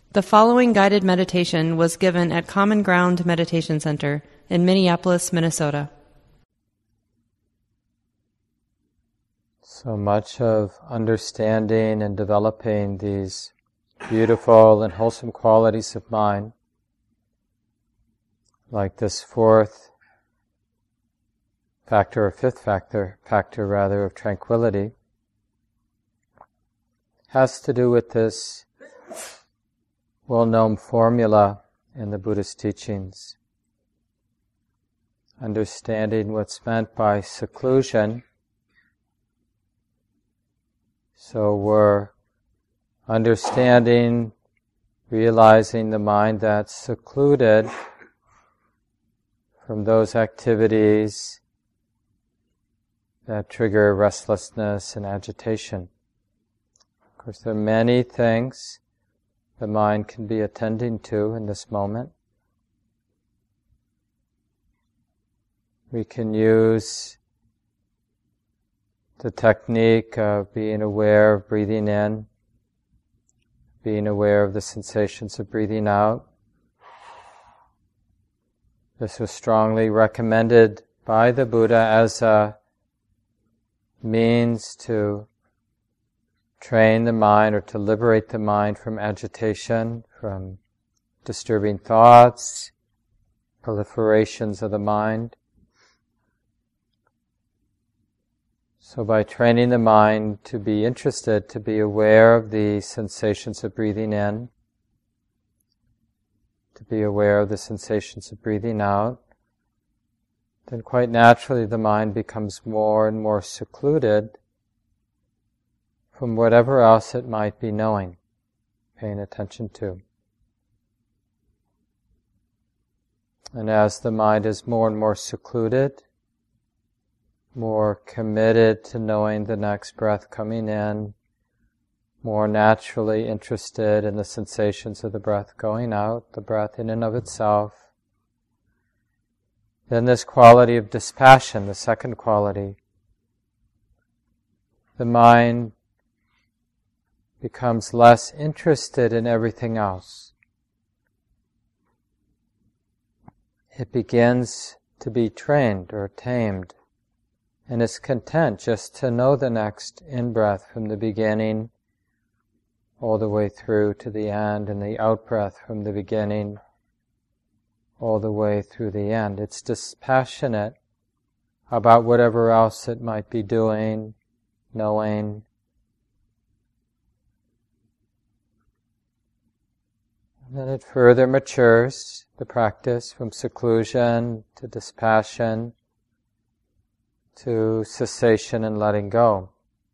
The following guided meditation was given at Common Ground Meditation Center in Minneapolis, Minnesota. So much of understanding and developing these beautiful and wholesome qualities of mind, like this fourth factor, or fifth factor of tranquility, has to do with this well-known formula in the Buddhist teachings. Understanding what's meant by seclusion. So we're understanding, realizing the mind that's secluded from those activities that trigger restlessness and agitation. Of course, there are many things the mind can be attending to in this moment. We can use the technique of being aware of breathing in, being aware of the sensations of breathing out. This was strongly recommended by the Buddha as a means to train the mind or to liberate the mind from agitation, from disturbing thoughts, proliferations of the mind. So by training the mind to be interested, to be aware of the sensations of breathing in, to be aware of the sensations of breathing out, then quite naturally the mind becomes more and more secluded from whatever else it might be knowing, paying attention to. And as the mind is more and more secluded, more committed to knowing the next breath coming in, more naturally interested in the sensations of the breath going out, the breath in and of itself, then this quality of dispassion, the second quality, the mind becomes less interested in everything else. It begins to be trained or tamed, and is content just to know the next in-breath from the beginning all the way through to the end, and the out-breath from the beginning all the way through the end. It's dispassionate about whatever else it might be doing, knowing. And then it further matures, the practice, from seclusion to dispassion to cessation and letting go.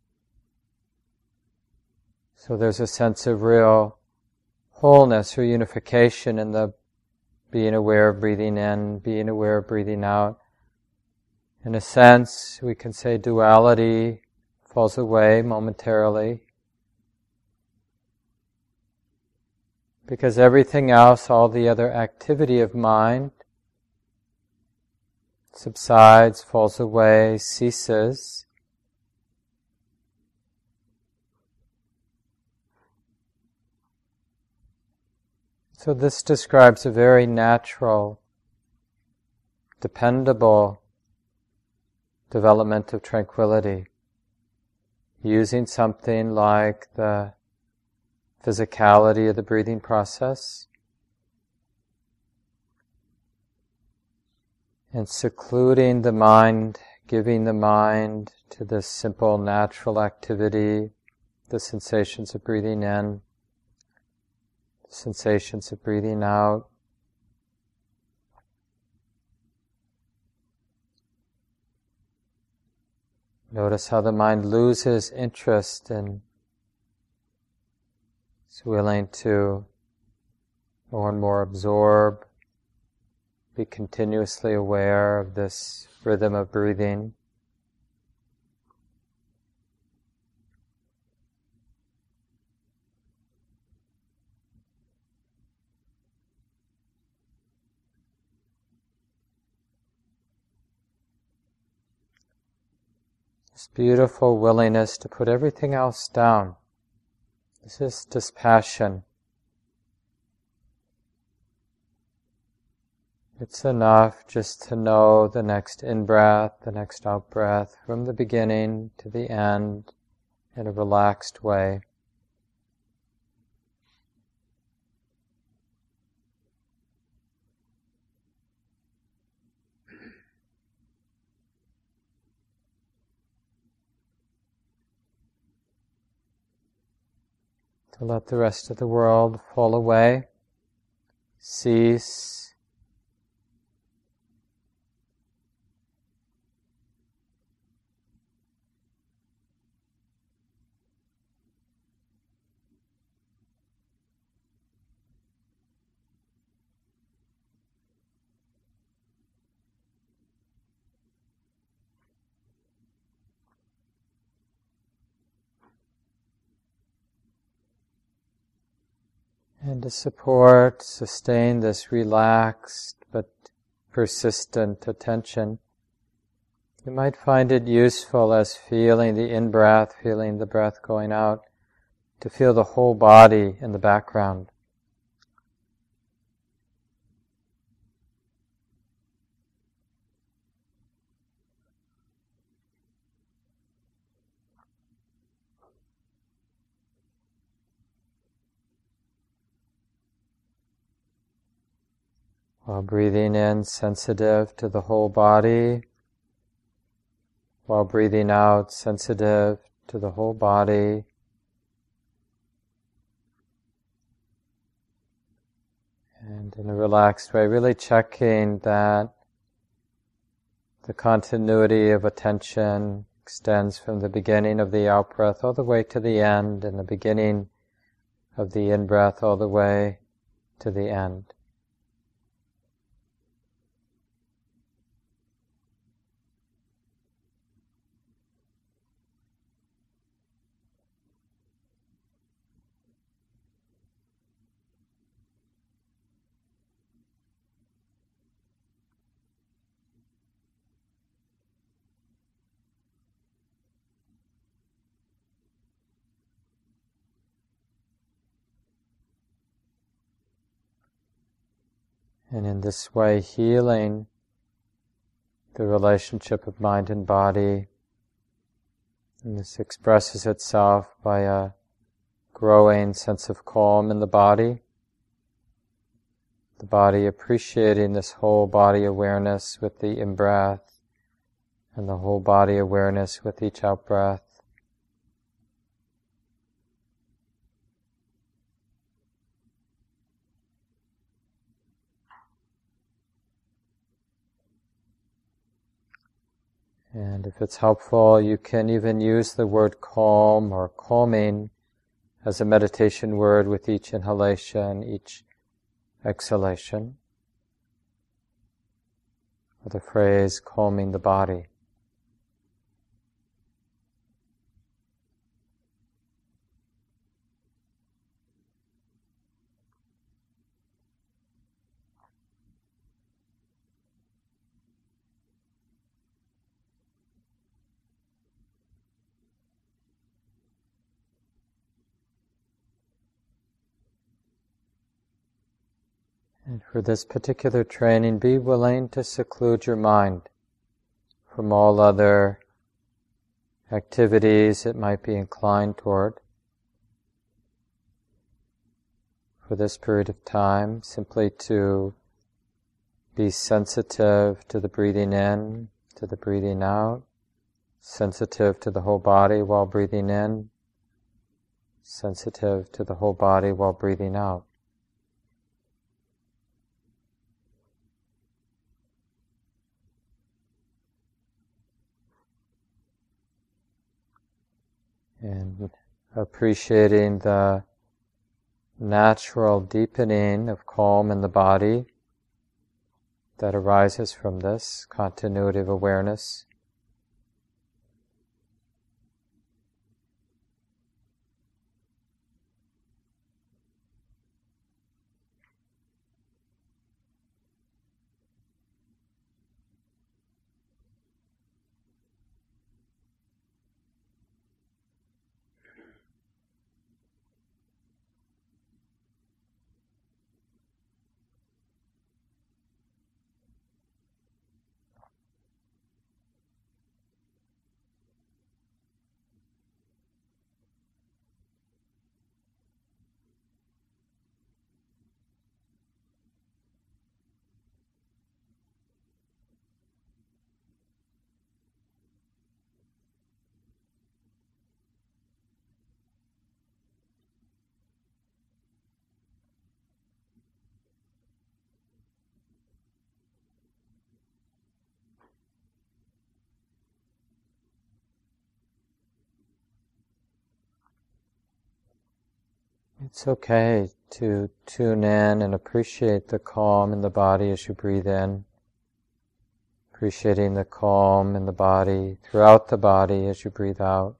So there's a sense of real wholeness or unification in the being aware of breathing in, being aware of breathing out. In a sense, we can say duality falls away momentarily, because everything else, all the other activity of mind, subsides, falls away, ceases. So this describes a very natural, dependable development of tranquility, using something like the physicality of the breathing process, and secluding the mind, giving the mind to this simple natural activity, the sensations of breathing in, the sensations of breathing out. Notice how the mind loses interest and is willing to more and more absorb, be continuously aware of this rhythm of breathing. This beautiful willingness to put everything else down. This is dispassion. It's enough just to know the next in-breath, the next out-breath, from the beginning to the end in a relaxed way. To let the rest of the world fall away, cease. And to support, sustain this relaxed but persistent attention, you might find it useful as feeling the in-breath, feeling the breath going out, to feel the whole body in the background. While breathing in, sensitive to the whole body. While breathing out, sensitive to the whole body. And in a relaxed way, really checking that the continuity of attention extends from the beginning of the out-breath all the way to the end, and the beginning of the in-breath all the way to the end. And in this way, healing the relationship of mind and body. And this expresses itself by a growing sense of calm in the body appreciating this whole body awareness with the in-breath, and the whole body awareness with each out-breath. And if it's helpful, you can even use the word calm or calming as a meditation word with each inhalation, each exhalation, or the phrase calming the body. And for this particular training, be willing to seclude your mind from all other activities it might be inclined toward. For this period of time, simply to be sensitive to the breathing in, to the breathing out, sensitive to the whole body while breathing in, sensitive to the whole body while breathing out. And appreciating the natural deepening of calm in the body that arises from this continuity of awareness. it's okay to tune in and appreciate the calm in the body as you breathe in, appreciating the calm in the body, throughout the body as you breathe out.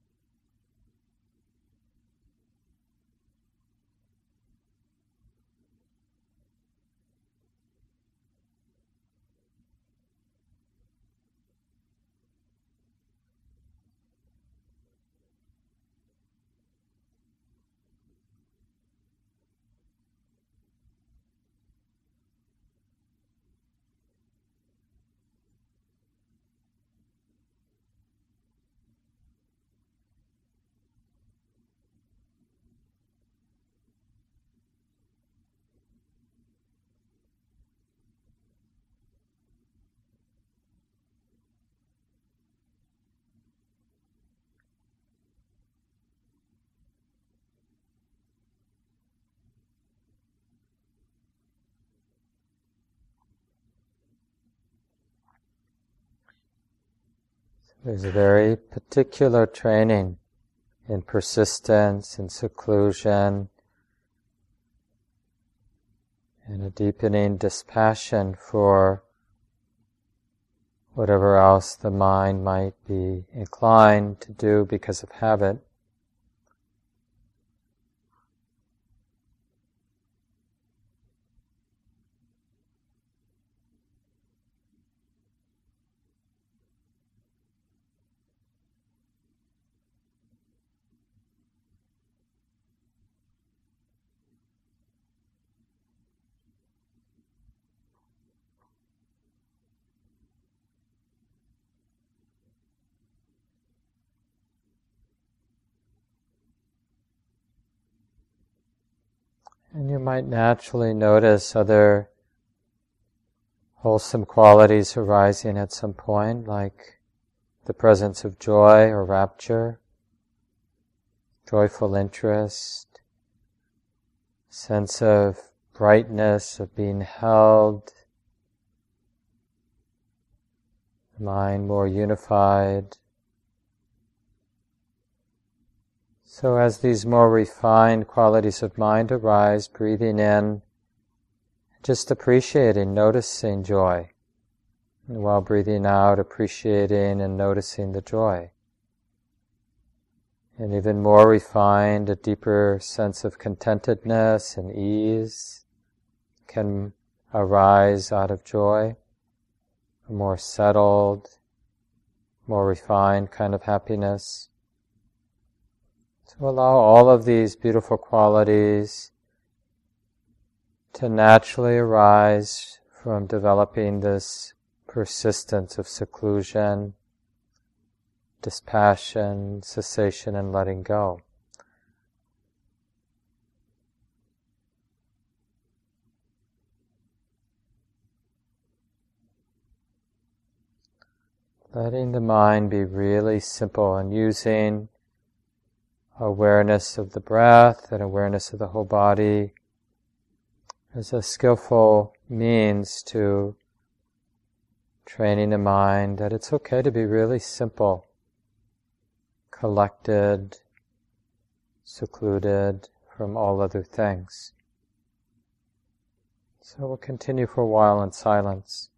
There's a very particular training in persistence, in seclusion, and a deepening dispassion for whatever else the mind might be inclined to do because of habit. And you might naturally notice other wholesome qualities arising at some point, like the presence of joy or rapture, joyful interest, sense of brightness, of being held, the mind more unified. So as these more refined qualities of mind arise, breathing in, just appreciating, noticing joy. And while breathing out, appreciating and noticing the joy. And even more refined, a deeper sense of contentedness and ease can arise out of joy. A more settled, more refined kind of happiness. To allow all of these beautiful qualities to naturally arise from developing this persistence of seclusion, dispassion, cessation, and letting go. Letting the mind be really simple and using awareness of the breath and awareness of the whole body as a skillful means to training the mind that it's okay to be really simple, collected, secluded from all other things. So we'll continue for a while in silence.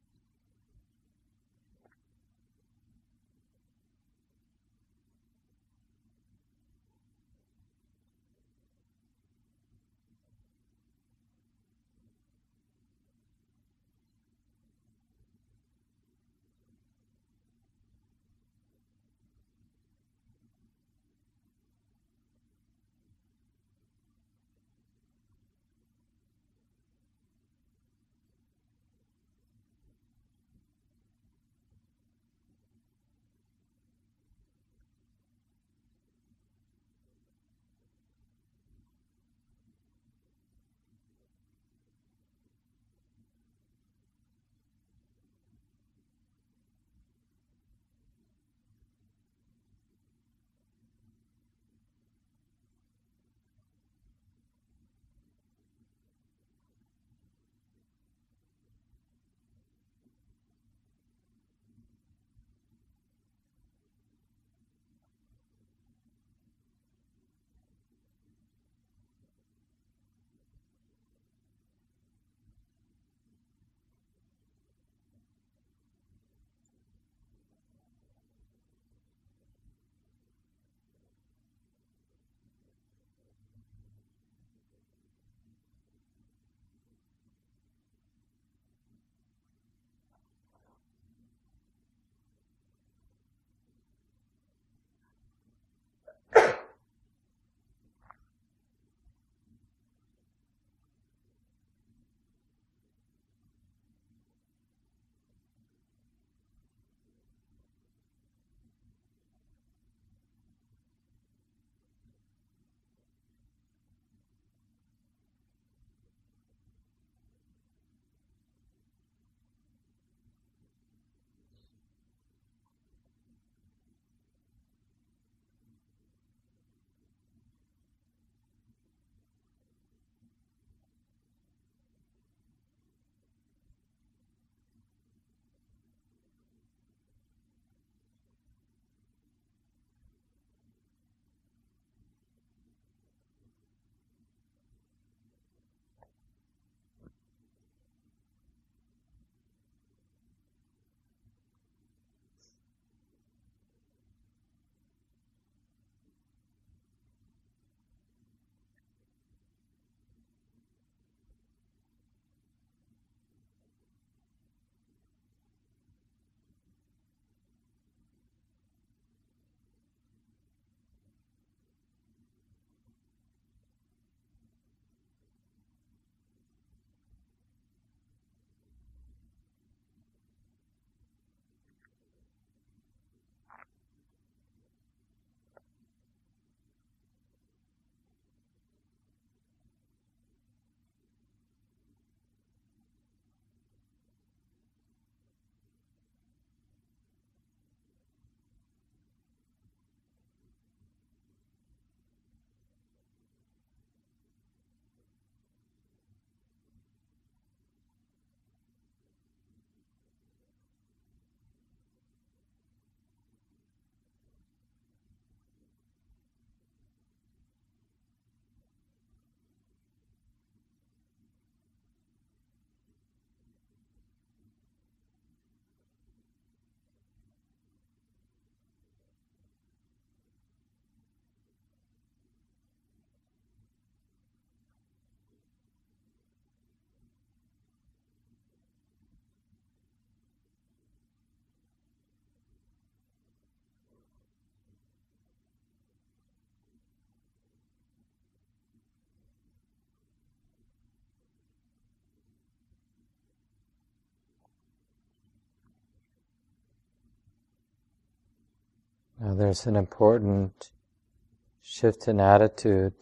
Now there's an important shift in attitude.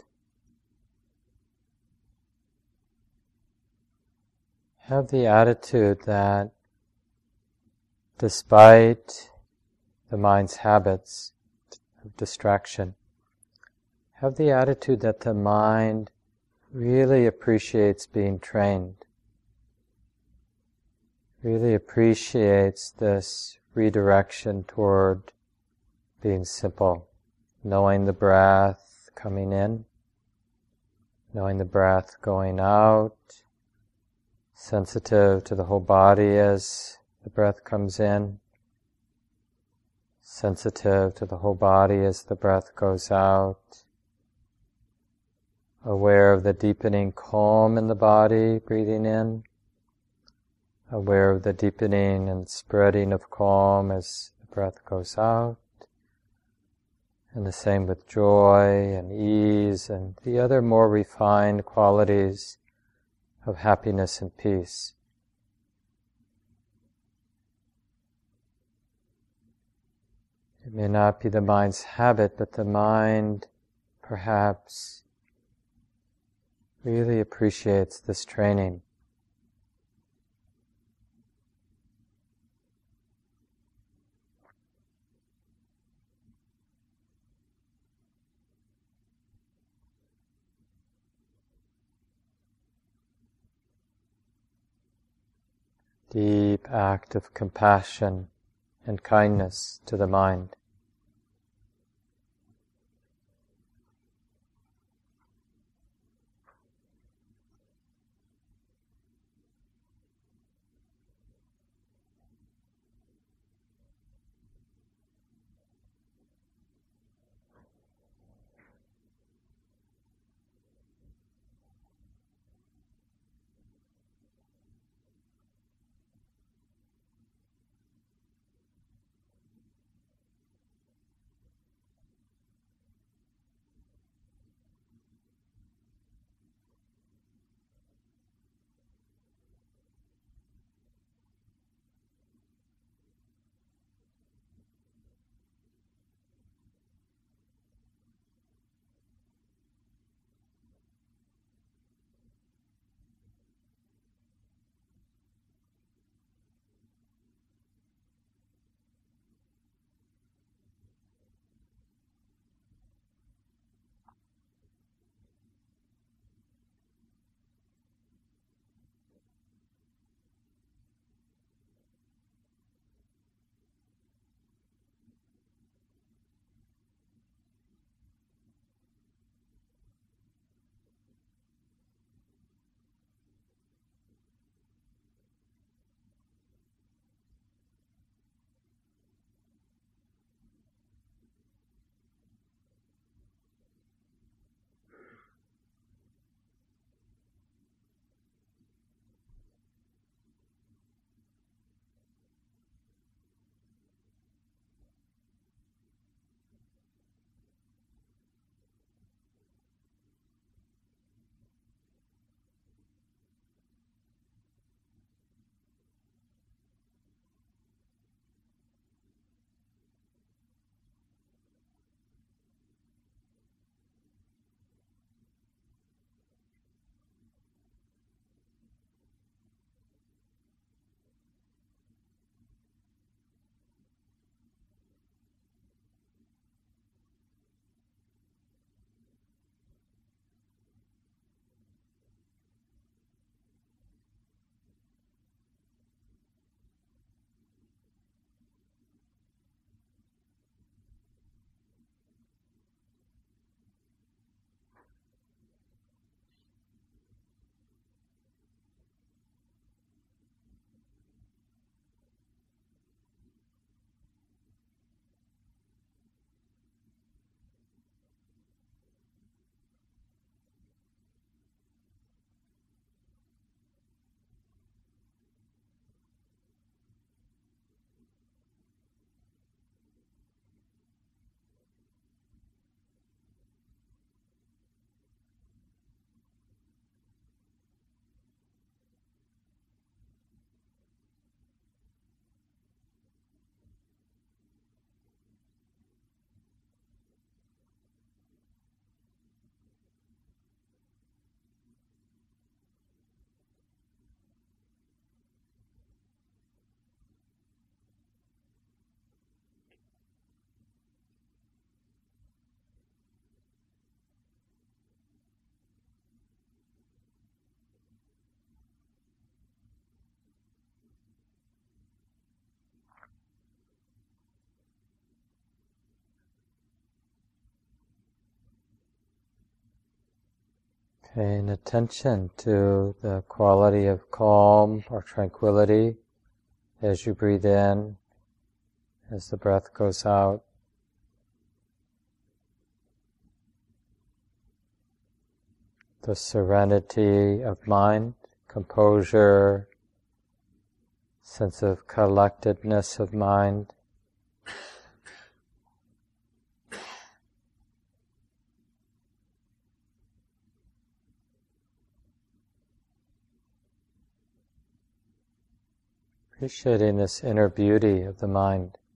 Have the attitude that despite the mind's habits of distraction, have the attitude that the mind really appreciates being trained, really appreciates this redirection toward being simple, knowing the breath coming in, knowing the breath going out, sensitive to the whole body as the breath comes in, sensitive to the whole body as the breath goes out, aware of the deepening calm in the body, breathing in, aware of the deepening and spreading of calm as the breath goes out, and the same with joy and ease and the other more refined qualities of happiness and peace. It may not be the mind's habit, but the mind perhaps really appreciates this training. Deep act of compassion and kindness to the mind. Paying attention to the quality of calm or tranquility as you breathe in, as the breath goes out. The serenity of mind, composure, sense of collectedness of mind. Appreciating this inner beauty of the mind.